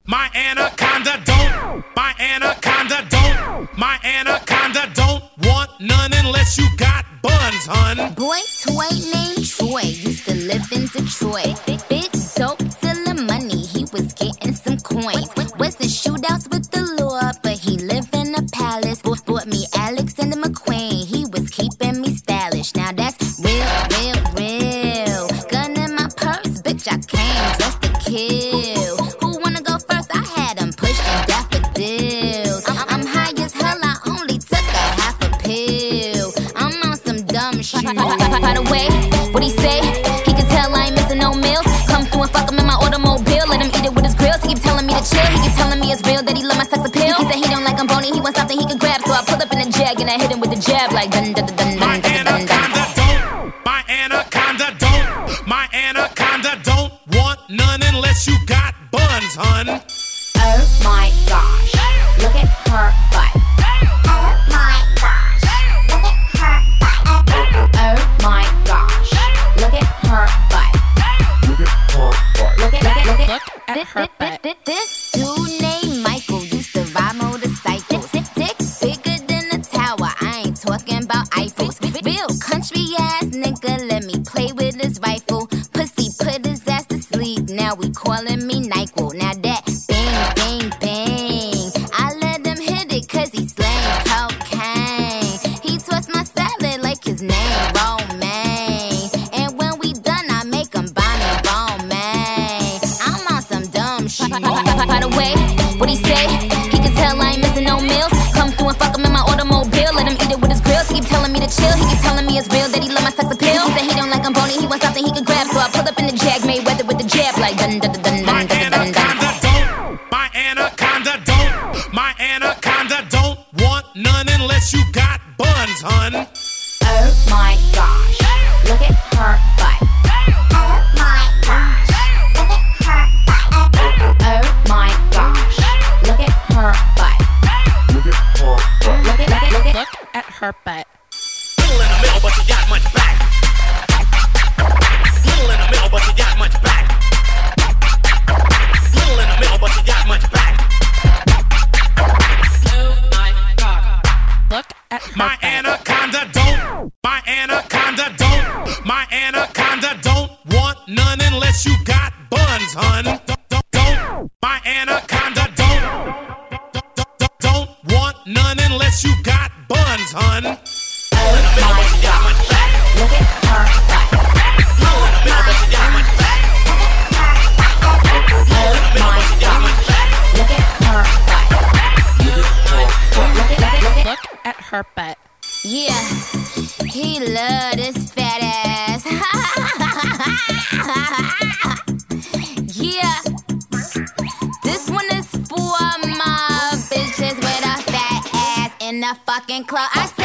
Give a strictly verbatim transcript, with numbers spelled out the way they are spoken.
My anaconda don't, my anaconda don't, my anaconda don't want none unless you got buns, hun. Boy toy named Troy used to live in Detroit. Big dope dealing money, he was getting some coins. Was in shootouts with the law, but he lived in a palace. Bought me Alexander McQueen, he was keeping me stylish. Now that's real, real, real. Gun in my purse, bitch, I came just to kill. Who wanna go first? I had him pushing daffodils. I'm high as hell, I only took a half a pill. I'm on some dumb shit. By the way, what he say? He can tell I ain't missing no meals. Come through and fuck him in my automobile. Let him eat it with his grills. He keep telling me to chill. He keep telling me it's real that he love my sex appeal. He said he don't like I'm bony, he wants something he can grab. So I pull up in a jag and I hit him with the jab like dun dun dun dun dun dun dun dun. My anaconda don't, my anaconda don't want none unless you got buns, hun. Oh my gosh, look at her butt. Oh my gosh, look at her butt. Oh my gosh, look at her butt. Look at her butt. Look at, look at, look at, Look at her butt. This dude named Michael used to ride motorcycles. Dick bigger than a tower, I ain't talking about Eiffels. Real country ass nigga, let me play with his rifle. Pussy put his ass to sleep, now we calling me NyQuil. Now that bang, bang, bang, I let him hit it cause he slang cocaine. He twists my salad like his name Romaine. And when we done, I make him buy me Romaine. I'm on some dumb shit. By the way, what he say? He can tell I ain't missing no meals. Come through and fuck him in my automobile. Let him eat it with his grills. He keep telling me to chill. He keep telling me it's real that he love my sex appeal. He said he don't like I'm bony, he wants something he can grab. So I pull up in the jag, Mayweather with the jab like dun dun dun dun My dun dun dun dun. anaconda don't, my anaconda don't, my anaconda don't want none unless you got buns, hun. oh my gosh, look at her butt. Oh my gosh, look at her butt. Oh my gosh, look at her butt. Look at her butt. Look at, look at, look at, Look at her butt. Little in the middle, but you got much back. Little in the middle, but you got much back. Little in the middle, but you got much back. Oh my god. Look at her My butt. anaconda don't, my anaconda don't, my anaconda don't want none unless you got buns, hun. Don't, don't, don't. My anaconda don't, don't, don't, don't want none unless you got buns, hun. oh my gosh, look at her butt. Oh my gosh, look at her butt. Look at, look at, Look at her butt. Yeah, he love this fat ass. Yeah, this one is for my bitches with a fat ass in the fucking club. I